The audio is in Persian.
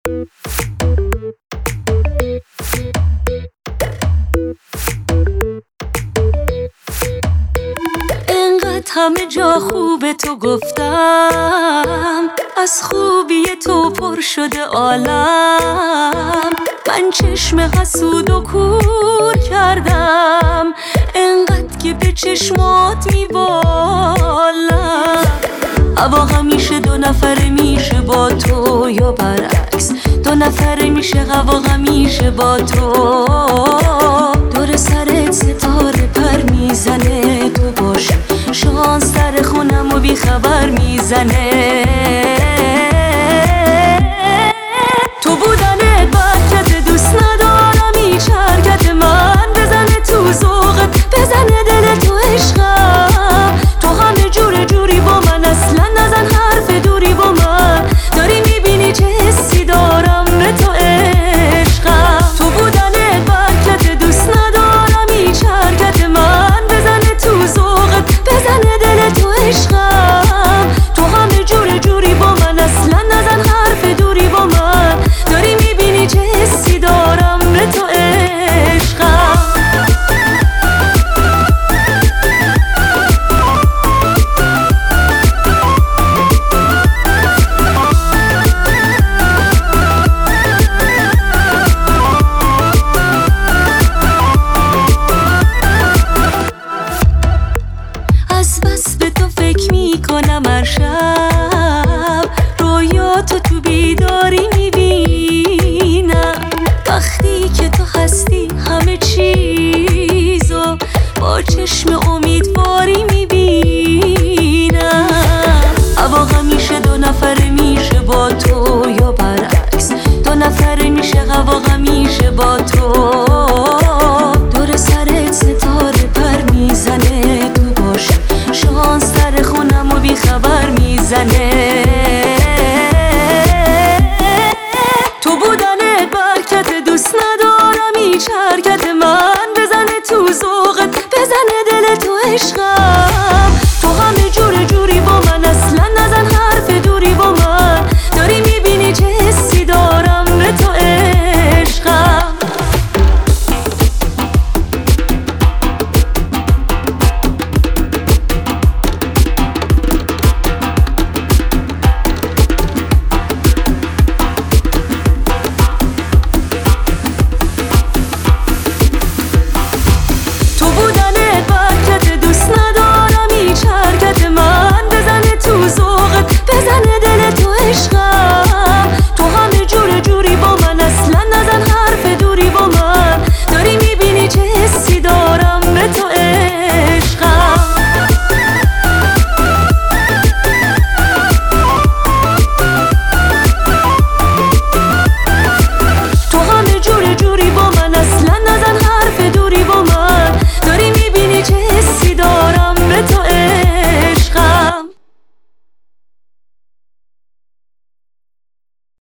همه جا خوب تو گفتم، از خوبی تو پر شده عالم. من چشم حسود و کور کردم، انقدر که به چشمات میبالم. هوا همیشه دو نفره میشه با تو یا برعکس، دو نفره میشه هوا همیشه با تو. دور سرت ستاره پر میزنه، تو باشه شانس در خونم و بی خبر میزنه. تو بودنت برکت، دوست ندارم هیچ حرکت من بزنه تو ذوقت، بزنه دل تو عشقم. تو همه جوری با من، اصلا نزن حرف دوری با من. داری میبینی چه حسی دارم به تو عشقم. تو بودنت برکت، دوست ندارم هیچ حرکت من بزنه تو ذوقت، بزنه دل تو عشقم. تو همه جوری با من، اصلا نزن حرف دوری با من. داری میبینی چه حسی دارم به تو عشقم. از بس به تو فکر میکنم هر شب، رویاتو تو بیداری میبینم. وقتی که تو هستی همه چیزو با چشم امیدواری میبینم. هوا همیشه دو نفره میشه با تو یا برعکس، دو نفره میشه هوا همیشه با تو. دور سرت ستاره پر میزنه، تو باشه شانس در خونم و بی خبر میزنه. تو بودنت برکت، دوست ندارم هیچ حرکت من بزنه تو ذوقت، بزنه دل تو عشقم.